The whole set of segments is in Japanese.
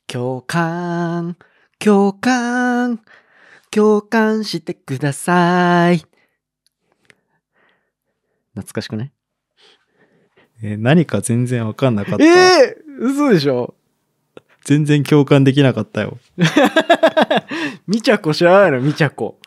共感、共感、共感してください。懐かしくない？ 何か全然わかんなかった。 嘘でしょ？ 全然共感できなかったよ。 みちゃこ知らないの？みちゃこ。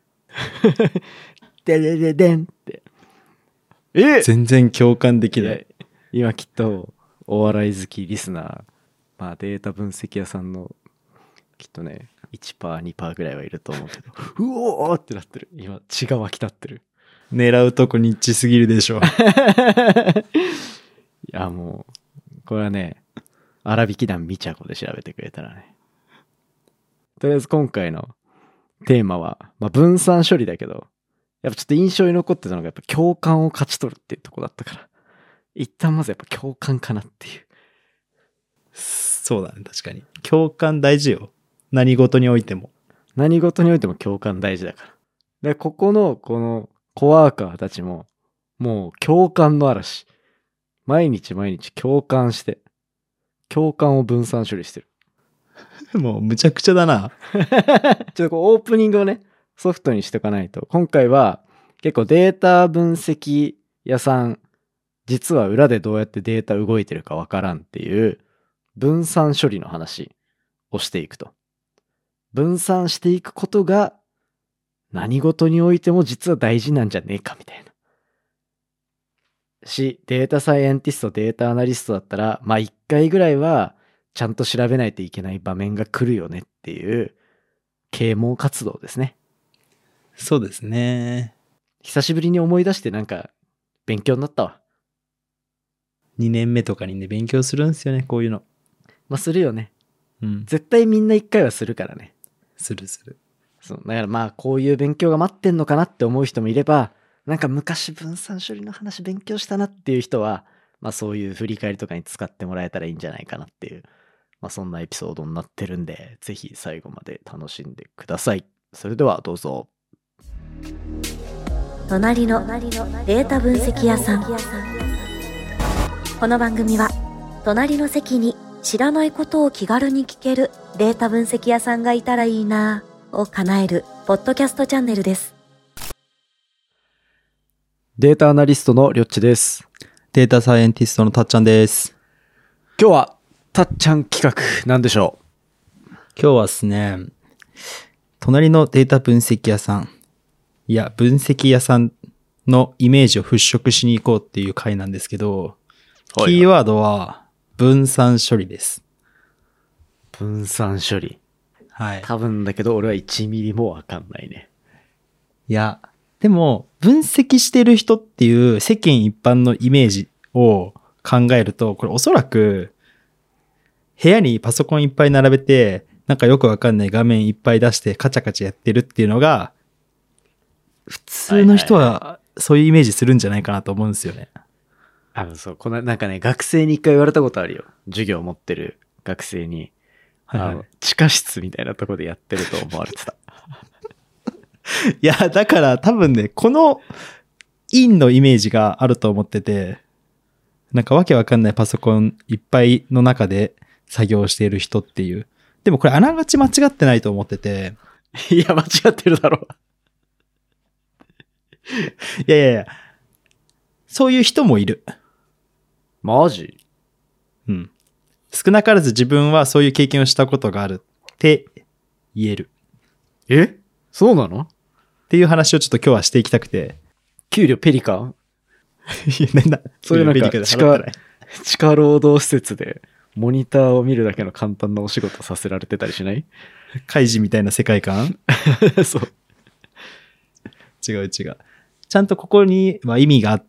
ででででんって。 全然共感できない。 今きっとお笑い好きリスナー、まあデータ分析屋さんのきっとね 1%2% ぐらいはいると思うけど、うおーってなってる。今血が湧き立ってる。 狙うとこニッチすぎるでしょ。 いやもうこれはね、荒引き団みちゃこで調べてくれたらね。とりあえず今回のテーマは、まあ、分散処理だけど、やっぱちょっと印象に残ってたのがやっぱ共感を勝ち取るっていうとこだったから、一旦まずやっぱ共感かなっていう。 そうだね、確かに。共感大事よ。何事においても。 何事においても共感大事だから。で、このコワーカーたちも、もう共感の嵐。毎日毎日共感して、共感を分散処理してる。 もうむちゃくちゃだな。 ちょっとこうオープニングをね、ソフトにしておかないと。今回は結構データ分析屋さん、実は裏でどうやってデータ動いてるかわからんっていう分散処理の話をしていくと。分散していくことが何事においても実は大事なんじゃねえかみたいな。データサイエンティスト、データアナリストだったら、まあ一回ぐらいはちゃんと調べないといけない場面が来るよねっていう啓蒙活動ですね。 そうですね。 久しぶりに思い出してなんか勉強になったわ。 2年目とかにね、勉強するんですよね、こういうの。 まあするよね。 うん。 絶対みんな一回はするからね。 する。 そうだからまあこういう勉強が待ってんのかなって思う人もいれば、なんか昔分散処理の話勉強したなっていう人は、まあそういう振り返りとかに使ってもらえたらいいんじゃないかなっていう、まあそんなエピソードになってるんで、ぜひ最後まで楽しんでください。それではどうぞ。 隣のデータ分析屋さん。この番組は隣の席に知らないことを気軽に聞けるデータ分析屋さんがいたらいいなを叶えるポッドキャストチャンネルです。 データアナリストのりょっちです。 データサイエンティストのたっちゃんです。 今日はたっちゃん企画なんでしょう？ 今日はですね、隣のデータ分析屋さん、いや分析屋さんのイメージを払拭しに行こうっていう回なんですけど、キーワードは分散処理です。 分散処理。 はい。 多分だけど俺は1ミリもわかんないね。 いや、でも分析してる人っていう世間一般のイメージを考えると、これおそらく部屋にパソコンいっぱい並べて、なんかよくわかんない画面いっぱい出してカチャカチャやってるっていうのが、普通の人はそういうイメージするんじゃないかなと思うんですよね。 そう、なんかね、学生に一回言われたことあるよ。授業を持ってる学生に、地下室みたいなとこでやってると思われてた。 いや、だから多分ね、この陰のイメージがあると思ってて、なんかわけわかんないパソコンいっぱいの中で作業している人っていう。でもこれあながち間違ってないと思ってて。 いや、間違ってるだろう。 いや、そういう人もいる。 マジ？ うん。少なからず自分はそういう経験をしたことがあるって言える。 え？そうなの？ っていう話をちょっと今日はしていきたくて。 給料ペリカン？ いや、なんだ。 そういうなんか地下労働施設でモニターを見るだけの簡単なお仕事させられてたりしない？ カイジみたいな世界観？ そう。 違う。ちゃんとここには意味があって、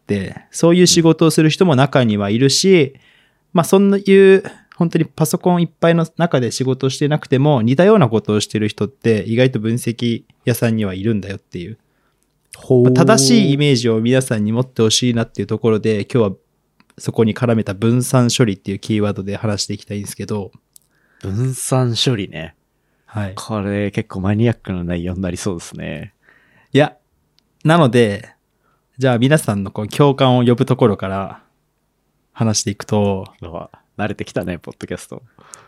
そういう仕事をする人も中にはいるし、まあそういう本当にパソコンいっぱいの中で仕事をしてなくても似たようなことをしてる人って意外と分析屋さんにはいるんだよっていう。正しいイメージを皆さんに持ってほしいなっていうところで、今日はそこに絡めた分散処理っていうキーワードで話していきたいんですけど。 分散処理ね。 はい。 これ結構マニアックな内容になりそうですね。 いや、なので、じゃあ皆さんのこう共感を呼ぶところから話していくと。 慣れてきたね、ポッドキャスト。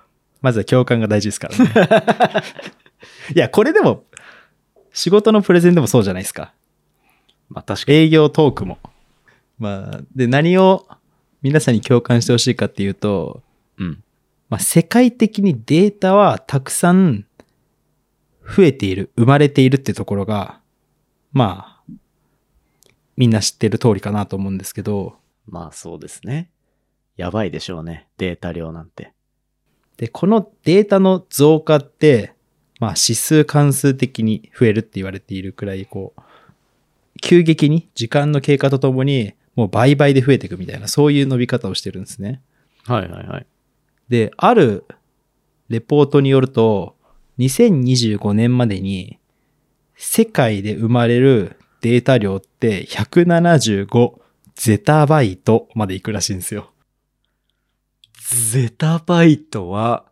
まずは共感が大事ですからね。いや、これでも、仕事のプレゼンでもそうじゃないですか。 まあ確かに。 営業トークも。まあ、で、何を皆さんに共感してほしいかっていうと、 うん。 まあ、世界的にデータはたくさん増えている、生まれているってところが、まあ、みんな知ってる通りかなと思うんですけど、 まあそうですね。やばいでしょうね。データ量なんて。 で、このデータの増加って、まあ指数関数的に増えるって言われているくらい、こう、急激に時間の経過とともに、もう倍々で増えていくみたいな、そういう伸び方をしてるんですね。 はいはいはい。 で、あるレポートによると、2025年までに世界で生まれるデータ量って175ゼタバイトまでいくらしいんですよ。 ゼタバイトは、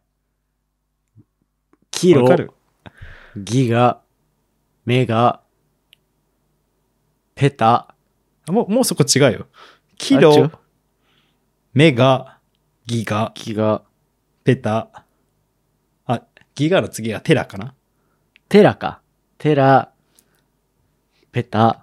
キロわか、る？ ギガ、メガ、ペタ。 もうそこ違うよ。キあ違ロう、 メガ、ギガ、 ギガ、 ペタ。あ、ギガの次がテラかな？ テラか。テラ、ペタ。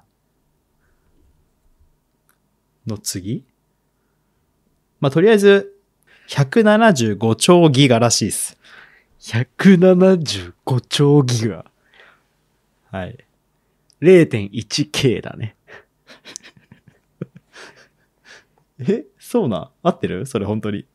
の次？まあ、とりあえず、175兆ギガらしいです。 175兆ギガ。 はい。 0.1K だね。 そうなん？合ってる？それ本当に。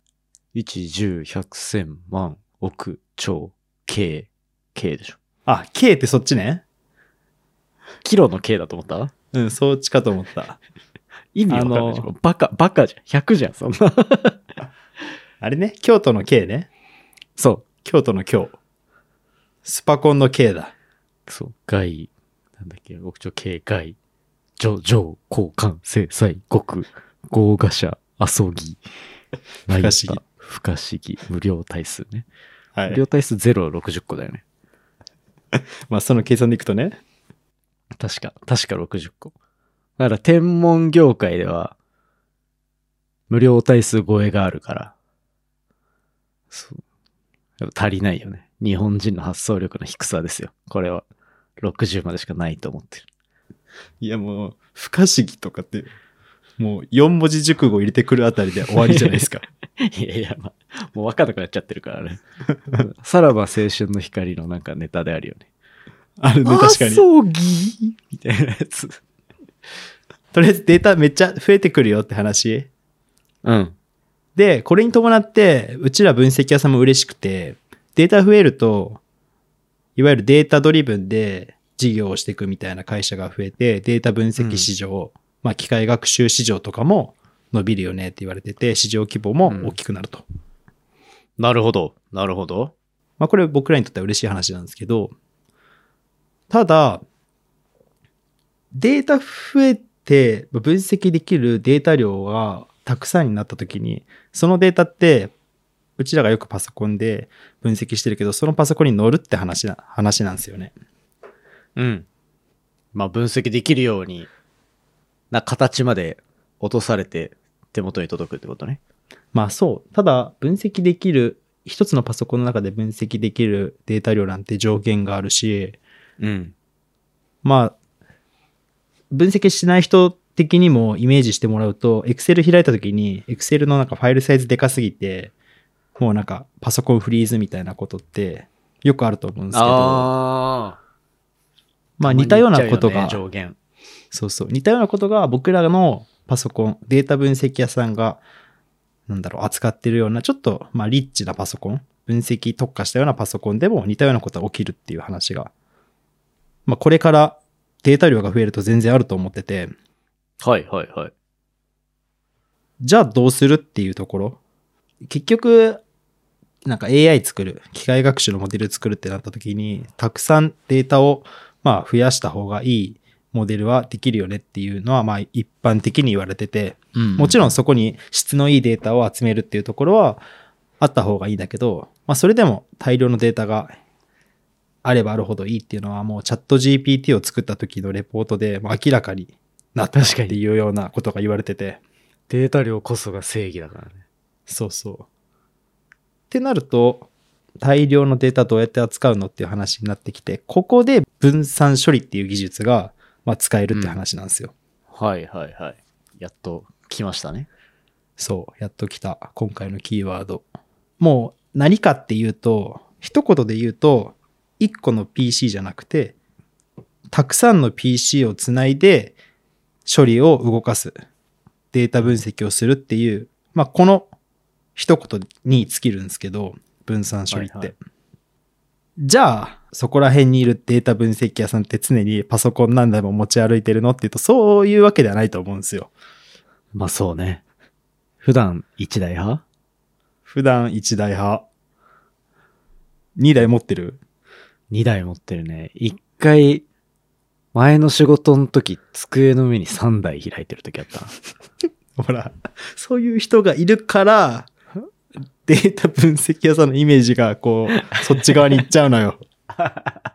1、10、100、1000万、億、兆、K。K でしょ。 あ、K ってそっちね。 キロの K だと思った？ うん、そっちかと思った。 意味わかんないじゃん。バカじゃん。100じゃん、そんな。 あれね、京都の K ね。 そ京都の京。スパコンの K だ。 う。そう。外、なんだっけ、億兆 K 外、上、交換、制裁、極、豪華者、遊ぎ、 不可思議。 不可思議、無料対数ね。 はい無料。対数0、60個だよね。 まあ、その計算でいくとね。 確か60個。だから天文業界では、無料対数超えがあるから、そう。やっぱ足りないよね。日本人の発想力の低さですよ。これは。60までしかないと思ってる。 いや、もう、不可思議とかって、もう4文字熟語入れてくるあたりで終わりじゃないですか。 いやいや、まあ、もう分かんなくなっちゃってるからね。さらば青春の光のなんかネタであるよね。 あるね、確かに。 遊ぎみたいなやつ。 とりあえずデータめっちゃ増えてくるよって話。 うん。 で、これに伴って、うちら分析屋さんも嬉しくて、データ増えると、いわゆるデータドリブンで事業をしていくみたいな会社が増えて、データ分析市場、まあ機械学習市場とかも伸びるよねって言われてて、市場規模も大きくなると。 なるほど。なるほど。 まあこれ僕らにとっては嬉しい話なんですけど、ただ、データ増えて分析できるデータ量がたくさんになったときに、そのデータって、うちらがよくパソコンで分析してるけど、そのパソコンに乗るって話なんですよね。 うん。まあ分析できるようにな形まで落とされて手元に届くってことね。 まあそう。ただ、分析できる、一つのパソコンの中で分析できるデータ量なんて上限があるし、 うん。 まあ、分析しない人的にもイメージしてもらうと、Excel 開いたときに、Excel のなんかファイルサイズでかすぎて、もうなんかパソコンフリーズみたいなことってよくあると思うんですけど、 ああ。 まあ似たようなことが、 上限。 そうそう、似たようなことが僕らのパソコン、データ分析屋さんが、扱ってるような、ちょっと、まあリッチなパソコン、分析特化したようなパソコンでも似たようなことが起きるっていう話が、まあこれからデータ量が増えると全然あると思ってて、 はいはいはい。 じゃあどうするっていうところ。結局、なんか AI 作る、機械学習のモデル作るってなった時に、たくさんデータをまあ増やした方がいいモデルはできるよねっていうのはまあ一般的に言われてて、もちろんそこに質のいいデータを集めるっていうところはあった方がいいんだけど、まあそれでも大量のデータがあればあるほどいいっていうのはもうチャット GPT を作った時のレポートで明らかになったっていうようなことが言われてて。 データ量こそが正義だからね。 そうそう。ってなると、 大量のデータどうやって扱うのっていう話になってきて、ここで分散処理っていう技術が、使えるって話なんですよ。 はいはいはい。やっと来ましたね。 そう、やっと来た。今回のキーワード。もう何かっていうと、一言で言うと、一個の PC じゃなくて、たくさんの PC をつないで処理を動かす。データ分析をするっていう、この一言に尽きるんですけど、分散処理って。はいはい、じゃあ、そこら辺にいるデータ分析屋さんって常にパソコン何台も持ち歩いてるのっていうと、そういうわけではないと思うんですよ。 そうね。普段1台派？ 普段1台派。2台持ってる？ 2 台持ってるね。1回、前の仕事の時、机の上に3台開いてる時あった。 ほら、そういう人がいるから、データ分析屋さんのイメージがそっち側に行っちゃうのよ。 あ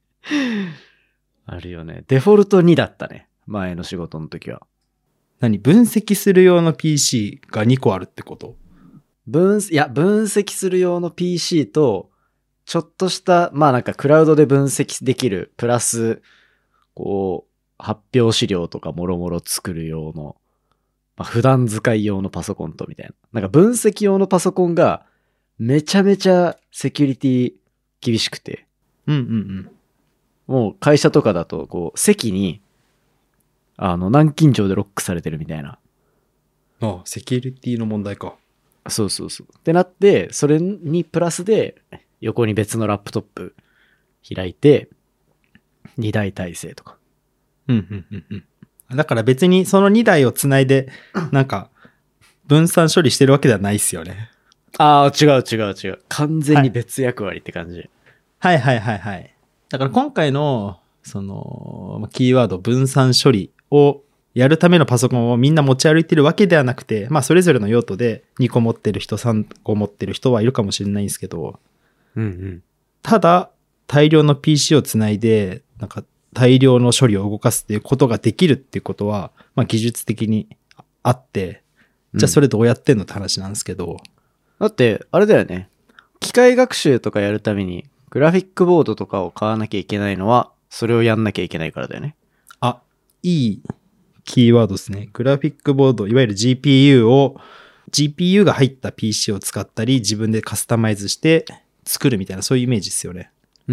るよね。デフォルト2だったね。前の仕事の時は。 何？分析する用の PC が2個あるってこと？ 分析する用の PC と、ちょっとした、クラウドで分析できる、プラス、発表資料とかもろもろ作る用の、普段使い用のパソコンとみたいな。分析用のパソコンが、めちゃめちゃセキュリティ厳しくて。もう会社とかだと、席に、南京錠でロックされてるみたいな。 ああ、セキュリティの問題か。 そう。ってなって、それにプラスで、横に別のラップトップ開いて、2台体制とか。 だから別にその2台をつないで、分散処理してるわけではないっすよね。 ああ、違う。完全に別役割って感じ。 はい。だから今回の、キーワード分散処理をやるためのパソコンをみんな持ち歩いてるわけではなくて、それぞれの用途で2個持ってる人、3個持ってる人はいるかもしれないんですけど、ただ、大量の PC をつないで、大量の処理を動かすっていうことができるっていうことは、技術的にあって、じゃあそれどうやってんのって話なんですけど。 だって、あれだよね。機械学習とかやるために、グラフィックボードとかを買わなきゃいけないのは、それをやんなきゃいけないからだよね。 あ、いいキーワードですね。グラフィックボード、いわゆる GPU が入った PC を使ったり、自分でカスタマイズして作るみたいな、そういうイメージですよね。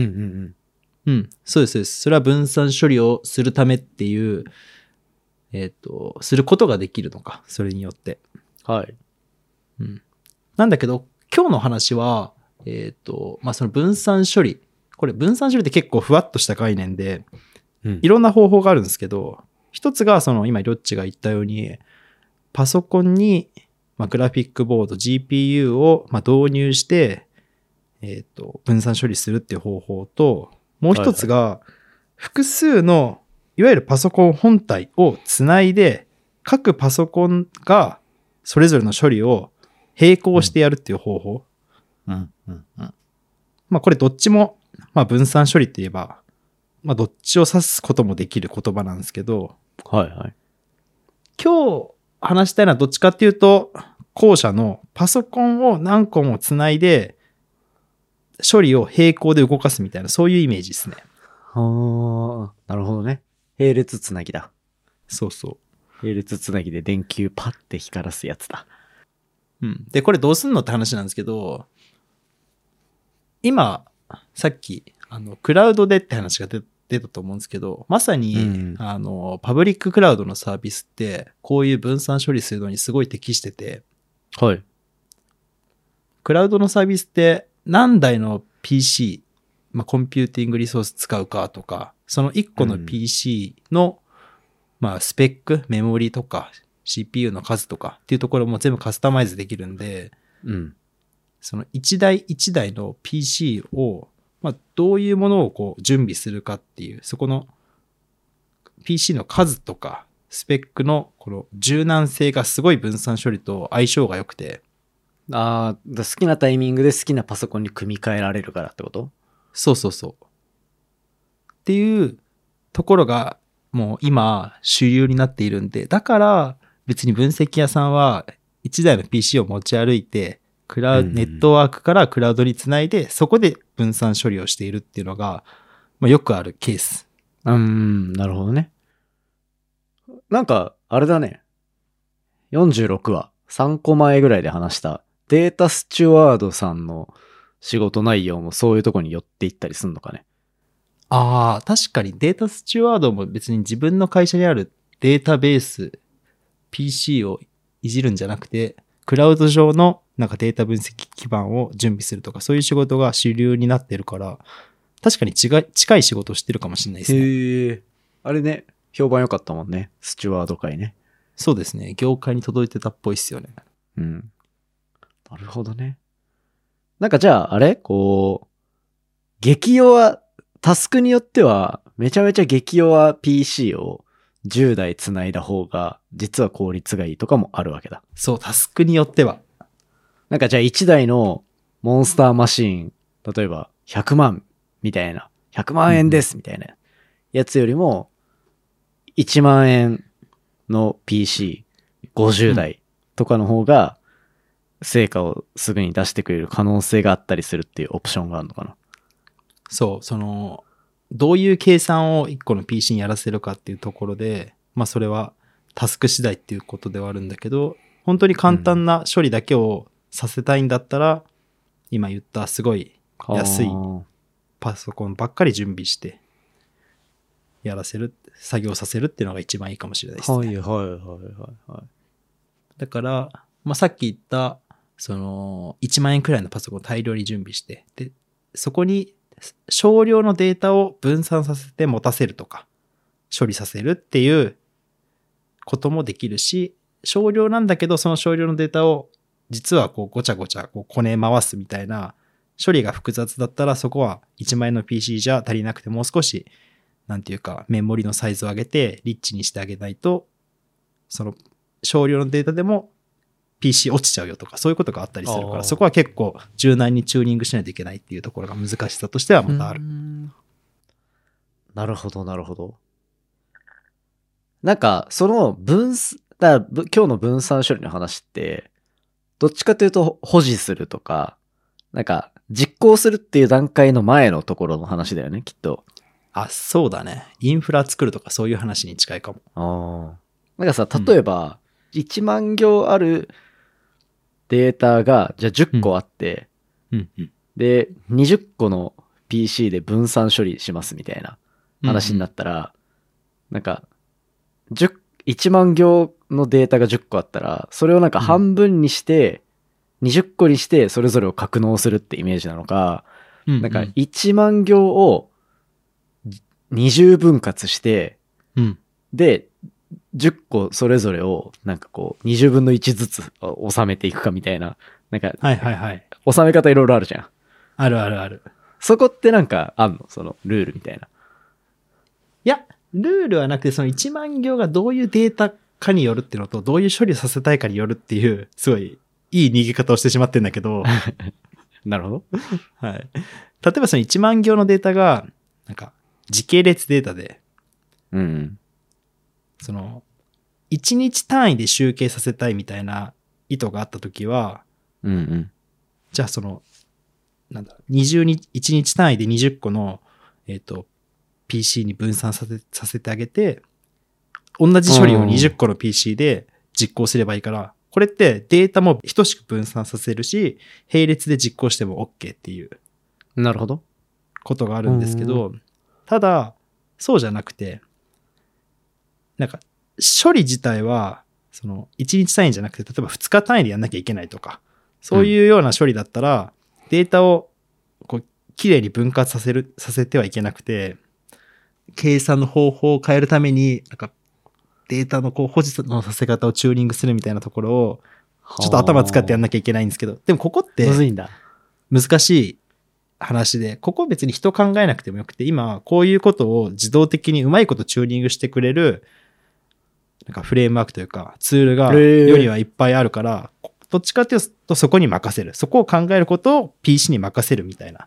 そうです。それは分散処理をするためっていう、することができるのか。それによって。 はい。 なんだけど、今日の話は、その分散処理。これ分散処理って結構ふわっとした概念で、いろんな方法があるんですけど、一つが今りょっちが言ったように、パソコンに、グラフィックボード、GPU を、導入して、分散処理するっていう方法と、もう一つが、複数の、いわゆるパソコン本体をつないで、各パソコンがそれぞれの処理を並行してやるっていう方法。これどっちも、分散処理って言えば、どっちを指すこともできる言葉なんですけど、 今日話したいのはどっちかっていうと、後者のパソコンを何個もつないで、処理を並行で動かすみたいな、そういうイメージですね。 なるほどね。並列つなぎだ。 そう。 並列つなぎで電球パッて光らすやつだ。 で、これどうすんのって話なんですけど、今、さっき、クラウドでって話が出たと思うんですけど、まさに、パブリッククラウドのサービスって、こういう分散処理するのにすごい適してて、 はい。 クラウドのサービスって何台の PC、コンピューティングリソース使うかとか、その1個の PC の、スペック、メモリとか、CPU の数とかっていうところも全部カスタマイズできるんで、その一台一台の PC を、どういうものを準備するかっていう、そこの PC の数とか、スペックのこの柔軟性がすごい分散処理と相性が良くて。 好きなタイミングで好きなパソコンに組み替えられるからってこと？ そう。っていうところがもう今主流になっているんで、だから別に分析屋さんは1台の PC を持ち歩いてネットワークからクラウドにつないで、そこで分散処理をしているっていうのが、まあ、よくあるケース。 なるほどね。なんか、あれだね。46話、3個前ぐらいで話したデータスチュワードさんの仕事内容もそういうとこに寄っていったりすんのかね。 ああ、確かにデータスチュワードも別に自分の会社にあるデータベース、PC をいじるんじゃなくて、クラウド上のなんかデータ分析基盤を準備するとか、そういう仕事が主流になってるから、確かに近い仕事をしてるかもしれないですね。 へえ。あれね、評判良かったもんね。スチュワード界ね。 そうですね。業界に届いてたっぽいっすよね。 うん。なるほどね。なんかじゃあ、あれこう、激弱、タスクによっては、めちゃめちゃ激弱 PC を10台繋いだ方が、実は効率がいいとかもあるわけだ。 そう、タスクによっては。 なんかじゃあ1台のモンスターマシーン、例えば100万みたいな、100万円ですみたいなやつよりも、1万円の PC50 台とかの方が、成果をすぐに出してくれる可能性があったりするっていうオプションがあるのかな。 そう、どういう計算を1個の PC にやらせるかっていうところで、まあそれはタスク次第っていうことではあるんだけど、本当に簡単な処理だけをさせたいんだったら、今言ったすごい安いパソコンばっかり準備して、作業させるっていうのが一番いいかもしれないですね。 はいはいはいはい。 だから、まあさっき言った、1万円くらいのパソコンを大量に準備して、で、そこに少量のデータを分散させて持たせるとか、処理させるっていうこともできるし、少量なんだけど、その少量のデータを実はこうごちゃごちゃこね回すみたいな処理が複雑だったら、そこは1万円の PC じゃ足りなくて、もう少し、なんていうか、メモリのサイズを上げて、リッチにしてあげないと、その少量のデータでもPC 落ちちゃうよとか、そういうことがあったりするから、そこは結構柔軟にチューニングしないといけないっていうところが難しさとしてはまたある。 なるほど、なるほど。なんか、今日の分散処理の話って、どっちかというと保持するとか、なんか、実行するっていう段階の前のところの話だよね、きっと。 あ、そうだね。インフラ作るとかそういう話に近いかも。 なんかさ、例えば、1万行あるデータが、じゃあ10個あって、で、20個の PC で分散処理しますみたいな話になったら、なんか、1万行のデータが10個あったら、それをなんか半分にして、20個にしてそれぞれを格納するってイメージなのか、なんか1万行を20分割して、で、10個それぞれをなんかこう20分の1ずつ収めていくかみたいな、なんか、収め方いろいろあるじゃん。 あるあるある。 そこってなんかあんの？そのルールみたいな。 いや、ルールはなくて、その1万行がどういうデータかによるっていうのと、どういう処理させたいかによるっていう、すごいいい逃げ方をしてしまってんだけど。 なるほど。 はい。例えばその1万行のデータが、なんか、時系列データで、1日単位で集計させたいみたいな意図があったときは、じゃあ1日単位で20個の、PC に分散させてあげて、同じ処理を20個の PC で実行すればいいから、これってデータも等しく分散させるし、並列で実行しても OK っていう。 なるほど。 ことがあるんですけど、ただ、そうじゃなくて、なんか、処理自体は、1日単位じゃなくて、例えば2日単位でやんなきゃいけないとか、そういうような処理だったら、データをこうきれいに分割させてはいけなくて、計算の方法を変えるために、なんかデータのこう保持のさせ方をチューニングするみたいなところを、ちょっと頭使ってやんなきゃいけないんですけど、でもここって難しい話で、ここ別に人考えなくてもよくて、今こういうことを自動的にうまいことチューニングしてくれる、なんかフレームワークというかツールが世にはいっぱいあるから、どっちかっていうとそこに任せる。そこを考えることを PC に任せるみたいな。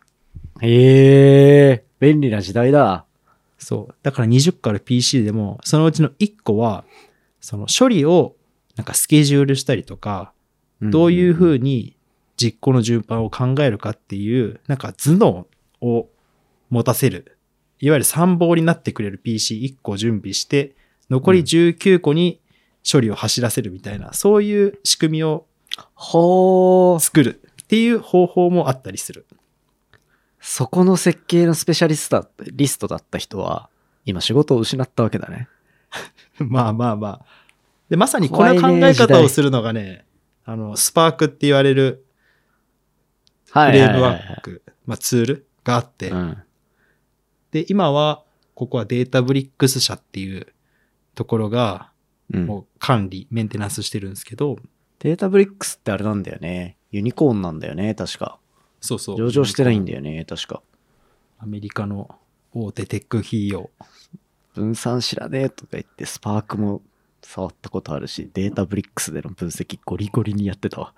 便利な時代だ。 そう。だから20個ある PC でも、そのうちの1個は、その処理をなんかスケジュールしたりとか、どういう風に実行の順番を考えるかっていう、なんか頭脳を持たせる。いわゆる参謀になってくれる PC1 個準備して、残り19個に処理を走らせるみたいな、そういう仕組みを作るっていう方法もあったりする。 そこの設計のスペシャリストだった人は、今仕事を失ったわけだね。 まあまあまあ。で、まさにこの考え方をするのがね、スパークって言われるフレームワーク、ツールがあって、で、今は、ここはデータブリックス社っていうところが、もう管理、メンテナンスしてるんですけど、 データブリックスってあれなんだよね。ユニコーンなんだよね、確か。 そうそう。 上場してないんだよね、確か。 アメリカの大手テック企業。 分散知らねえとか言って、スパークも触ったことあるし、データブリックスでの分析ゴリゴリにやってたわ。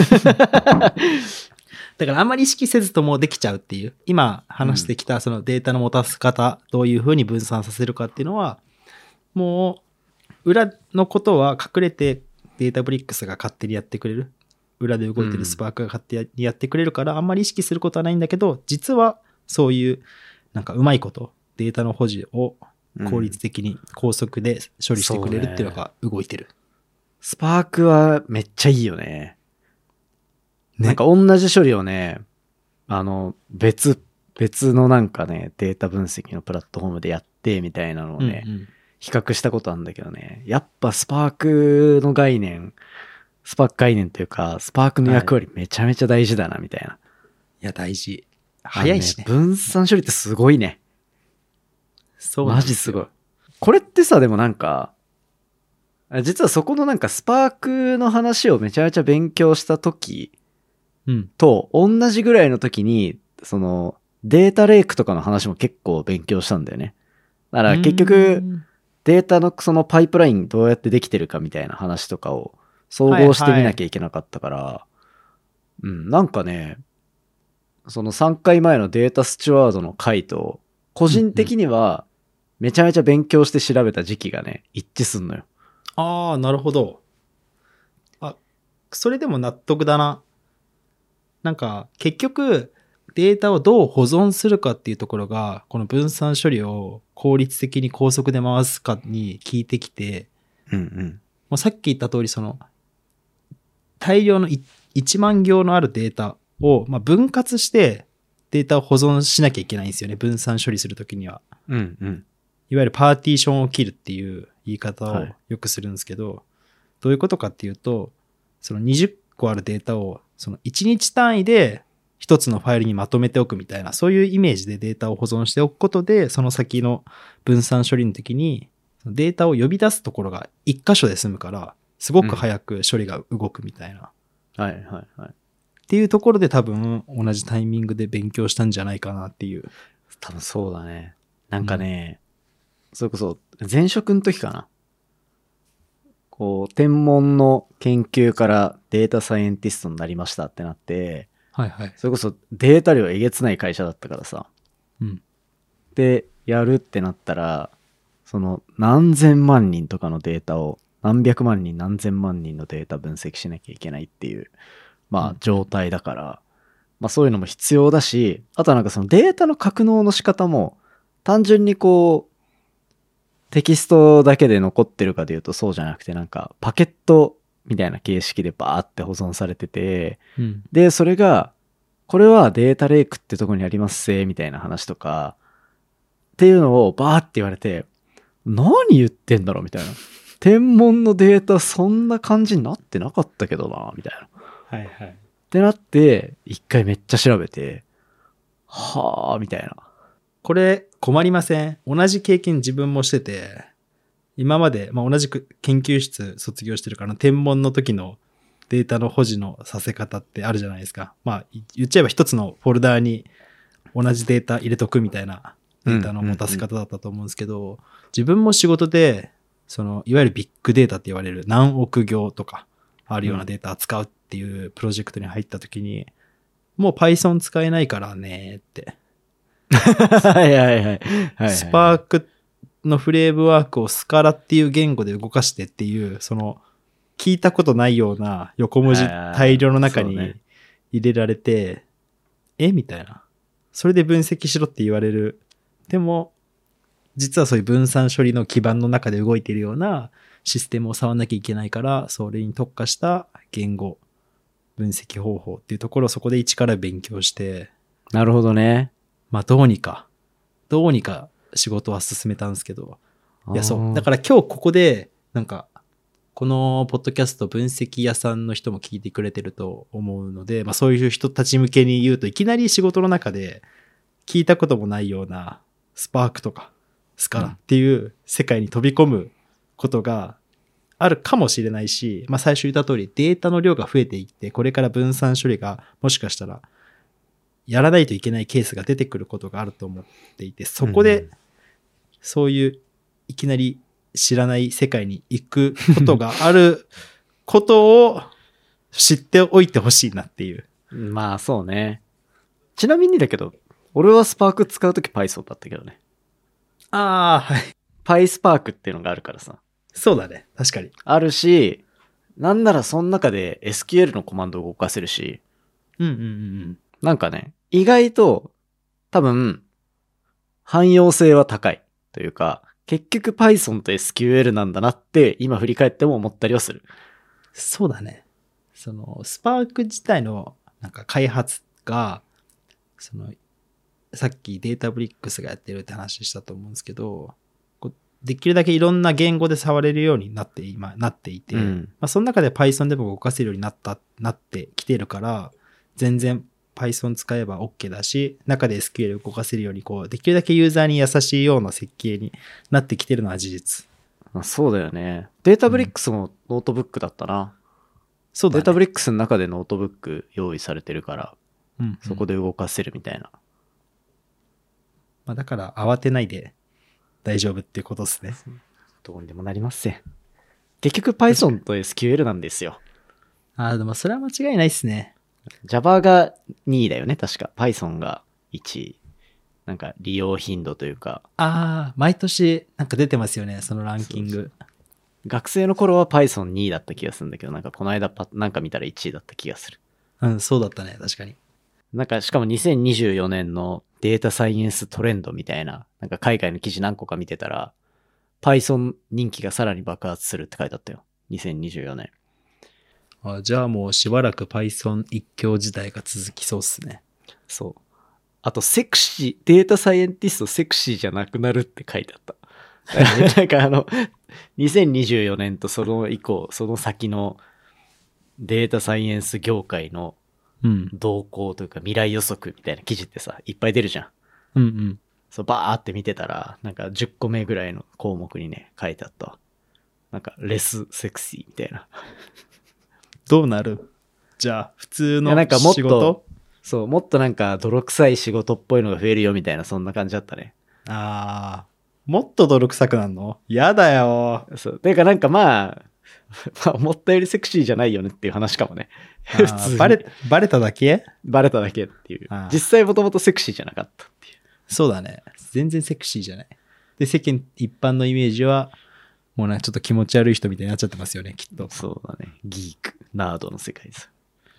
だからあんまり意識せずともできちゃうっていう。今話してきたそのデータの持たせ方、どういうふうに分散させるかっていうのは、もう裏のことは隠れてデータブリックスが勝手にやってくれる。裏で動いてるスパークが勝手にやってくれるから、あんまり意識することはないんだけど、実はそういうなんかうまいこと、データの保持を効率的に高速で処理してくれるっていうのが動いてる。 スパークはめっちゃいいよね。なんか同じ処理をね、別のなんかね、データ分析のプラットフォームでやってみたいなのをね、比較したことあるんだけどね、やっぱスパーク概念というか、スパークの役割めちゃめちゃ大事だな、みたいな。 いや、大事。早いしね。 分散処理ってすごいね。 そう。 マジすごい。これってさ、でもなんか、実はそこのなんかスパークの話をめちゃめちゃ勉強した時と同じぐらいの時に、そのデータレイクとかの話も結構勉強したんだよね。だから結局データのそのパイプラインどうやってできてるかみたいな話とかを総合してみなきゃいけなかったから、なんかね、その3回前のデータスチュワードの回と個人的にはめちゃめちゃ勉強して調べた時期がね、一致すんのよ。 ああ、なるほど。あ、それでも納得だな。なんか、結局、データをどう保存するかっていうところが、この分散処理を効率的に高速で回すかに効いてきて、もうさっき言った通り、その、大量の1万行のあるデータを、分割してデータを保存しなきゃいけないんですよね。分散処理するときには。いわゆるパーティションを切るっていう言い方をよくするんですけど、どういうことかっていうと、その20個あるデータをその1日単位で一つのファイルにまとめておくみたいな、そういうイメージでデータを保存しておくことで、その先の分散処理の時にデータを呼び出すところが一箇所で済むから、すごく早く処理が動くみたいな。っていうところで多分同じタイミングで勉強したんじゃないかなっていう。 多分そうだね。なんかね、それこそ前職の時かな。こう、天文の研究からデータサイエンティストになりましたってなって、それこそデータ量えげつない会社だったからさ。で、やるってなったら、その何千万人とかのデータを、何百万人何千万人のデータ分析しなきゃいけないっていう、状態だから、そういうのも必要だし、あとはなんかそのデータの格納の仕方も、単純にこう、テキストだけで残ってるかでいうとそうじゃなくて、なんかパケットみたいな形式でバーって保存されてて、で、それが、これはデータレイクってとこにありますせ、みたいな話とか、っていうのをバーって言われて、何言ってんだろうみたいな。天文のデータそんな感じになってなかったけどな、みたいな。ってなって、一回めっちゃ調べて、はぁ、みたいな。 これ困りません？同じ経験自分もしてて、今まで、同じく研究室卒業してるから天文の時のデータの保持のさせ方ってあるじゃないですか。言っちゃえば一つのフォルダーに同じデータ入れとくみたいなデータの持たせ方だったと思うんですけど、自分も仕事で、いわゆるビッグデータって言われる何億行とかあるようなデータを扱うっていうプロジェクトに入った時に、もう Python 使えないからねって。スパークのフレームワークをスカラっていう言語で動かしてっていう、その聞いたことないような横文字大量の中に入れられて、みたいな。それで分析しろって言われる。でも、実はそういう分散処理の基盤の中で動いているようなシステムを触んなきゃいけないから、それに特化した言語、分析方法っていうところをそこで一から勉強して、 なるほどね。 まあどうにか仕事は進めたんですけど、いやそう。だかから今日ここで、なんか、このポッドキャスト分析屋さんの人も聞いてくれてると思うので、まあそういう人たち向けに言うといきなり仕事の中で聞いたこともないようなスパークとかスカラっていう世界に飛び込むことがあるかもしれないし、まあ最初言った通りデータの量が増えていって、これから分散処理がもしかしたらやらないといけないケースが出てくることがあると思っていて、そこでそういういきなり知らない世界に行くことがあることを知っておいてほしいなっていう。 まあそうね。ちなみにだけど、俺はスパーク使うとき Python だったけどね。 ああ、はい。 PySpark っていうのがあるからさ。 そうだね。確かに。 あるし、なんならその中で SQL のコマンドを動かせるし、なんかね、意外と多分汎用性は高いというか、結局 Python と SQL なんだなって今振り返っても思ったりはする。 そうだね。そのスパーク自体のなんか開発が、そのさっきデータブリックスがやってるって話したと思うんですけど、できるだけいろんな言語で触れるようになっていて、まあ、その中で Python でも動かせるようになってきてるから、全然 Python 使えば OK だし、中で SQL 動かせるようにできるだけユーザーに優しいような設計になってきてるのは事実。 まあ、そうだよね。データブリックスもノートブックだったな。 そうだね。 データブリックスの中でノートブック用意されてるから、そこで。 で動かせるみたいな。 まあ、だから慌てないで大丈夫っていうことですね。 どうにでもなりますせ。結局 Python と SQL なんですよ。 でもそれは間違いないっすね。 Java が2位だよね、確か。Python が1位。なんか利用頻度というか。 毎年なんか出てますよね、そのランキング。 そう学生の頃は Python2 位だった気がするんだけど、なんかこの間なんか見たら1位だった気がする。 そうだったね、確かに。 なんかしかも2024年のデータサイエンストレンドみたいな、なんか海外の記事何個か見てたら、Python 人気がさらに爆発するって書いてあったよ。2024年。 じゃあもうしばらく Python 一強時代が続きそうっすね。 そう。あと、データサイエンティストセクシーじゃなくなるって書いてあった。なんか2024年とその以降、その先のデータサイエンス業界の動向というか未来予測みたいな記事ってさ、いっぱい出るじゃん。そう、バーって見てたら、なんか10個目ぐらいの項目にね、書いてあった。なんか、レスセクシーみたいな。 どうなる？じゃあ、普通のなんかもっ仕事？ と、そう、もっとなんか泥臭い仕事っぽいのが増えるよみたいな、そんな感じだったね。 もっと泥臭くなるの？やだよ。 そう。てかなんかまあ、思ったよりセクシーじゃないよねっていう話かもね。普通にバレただけ？ バレただけっていう。実際もともとセクシーじゃなかったっていう。 そうだね。全然セクシーじゃない。で、世間一般のイメージは、もうなんかちょっと気持ち悪い人みたいになっちゃってますよね、きっと。 そうだね。ギーク、ナードの世界です。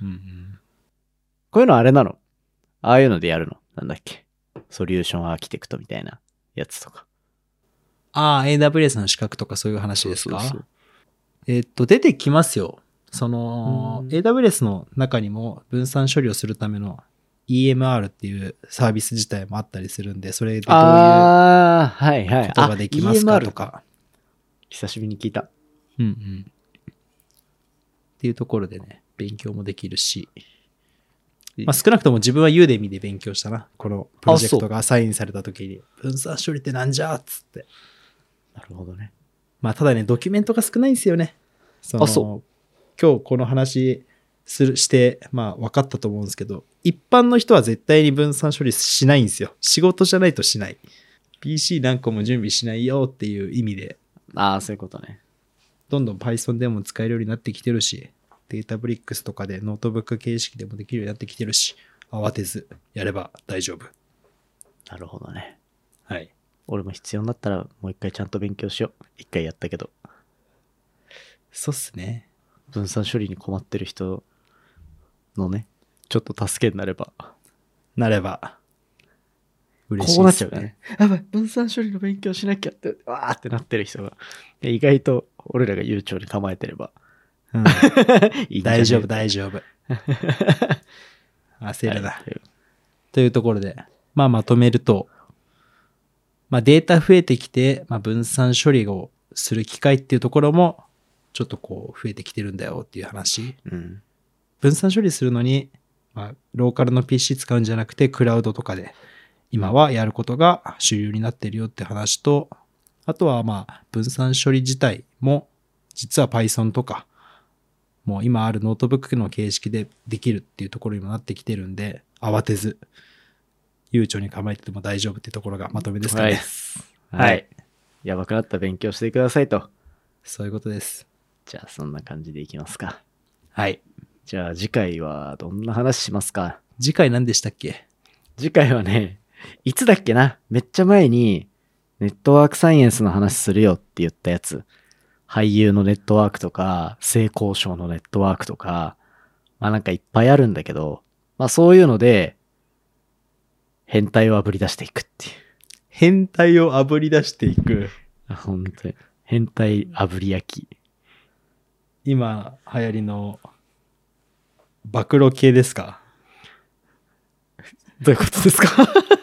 こういうのあれなの？ああいうのでやるの？なんだっけ？ソリューションアーキテクトみたいなやつとか。 AWS の資格とかそういう話ですか？そう出てきますよ。AWS の中にも分散処理をするための EMR っていうサービス自体もあったりするんで、それでどういうことができますかとか。 久しぶりに聞いた。 っていうところでね、勉強もできるし、まあ、少なくとも自分はユーデミで勉強したな。このプロジェクトがアサインされた時に、分散処理ってなんじゃっつって。 なるほどね。 まあ、ただね、ドキュメントが少ないんですよね。今日この話して、まあ、分かったと思うんですけど、一般の人は絶対に分散処理しないんですよ。仕事じゃないとしない。PC 何個も準備しないよっていう意味で。 そういうことね。 どんどん Python でも使えるようになってきてるし、データブリックスとかでノートブック形式でもできるようになってきてるし、慌てずやれば大丈夫。 なるほどね。 はい。 俺も必要になったらもう一回ちゃんと勉強しよう。一回やったけど。 そうっすね。 分散処理に困ってる人のね、 ちょっと助けになれば。 なれば、嬉しいこうなっですね。 ちゃうね。やばい、分散処理の勉強しなきゃって、わーってなってる人が。で意外と俺らが悠長に構えてれば。 うん、 いいんじゃね大丈夫、大丈夫。焦るな。 はいというところで、まとめると、データ増えてきて、分散処理をする機会っていうところも、ちょっとこう増えてきてるんだよっていう話。 うん。 分散処理するのに、ローカルの PC 使うんじゃなくて、クラウドとかで、今はやることが主流になってるよって話と、あとは分散処理自体も、実は Python とか、もう今あるノートブックの形式でできるっていうところにもなってきてるんで、慌てず、悠長に構えてても大丈夫っていうところがまとめですかね。 はい。やばくなったら勉強してくださいと。 そういうことです。 じゃあそんな感じでいきますか。 はい。 じゃあ次回はどんな話しますか？ 次回何でしたっけ？ 次回はね、いつだっけな？めっちゃ前にネットワークサイエンスの話するよって言ったやつ。俳優のネットワークとか、性交渉のネットワークとか、なんかいっぱいあるんだけど、そういうので、変態をあぶり出していくっていう。 変態をあぶり出していく。 本当に。変態あぶり焼き。 今流行りの暴露系ですか？ どういうことですか？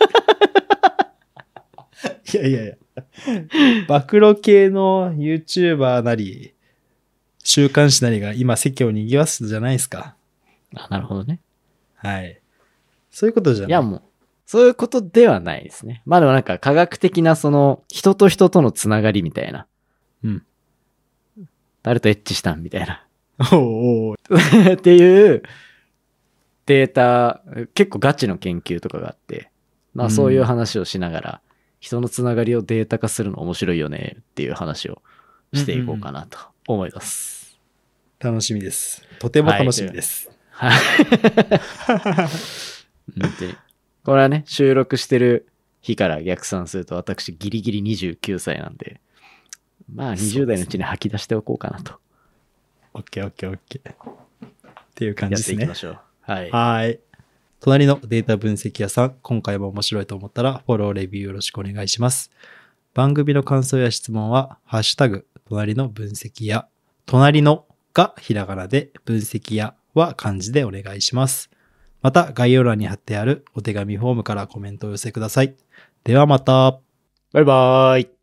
いやいやいや。暴露系の YouTuber なり、週刊誌なりが今世間を賑わすじゃないですか。 なるほどね。 はい。そういうことじゃない。 いやもう、そういうことではないですね。でもなんか科学的な人と人とのつながりみたいな。 うん。 誰とエッチしたんみたいな。 おうおうっていうデータ、結構ガチの研究とかがあって、そういう話をしながら、人のつながりをデータ化するの面白いよねっていう話をしていこうかなと思います。 楽しみです。とても楽しみです。 はい。本当に。これはね、収録してる日から逆算すると私ギリギリ29歳なんで、20代のうちに吐き出しておこうかなと。 オッケーオッケーオッケー。っていう感じやっですね。 ていきましょう。はい。 はい。隣のデータ分析屋さん、今回も面白いと思ったらフォロー、レビューよろしくお願いします。番組の感想や質問は、ハッシュタグ、隣の分析屋、隣のがひらがなで、分析屋は漢字でお願いします。また、概要欄に貼ってあるお手紙フォームからコメントを寄せください。ではまた。 バイバーイ。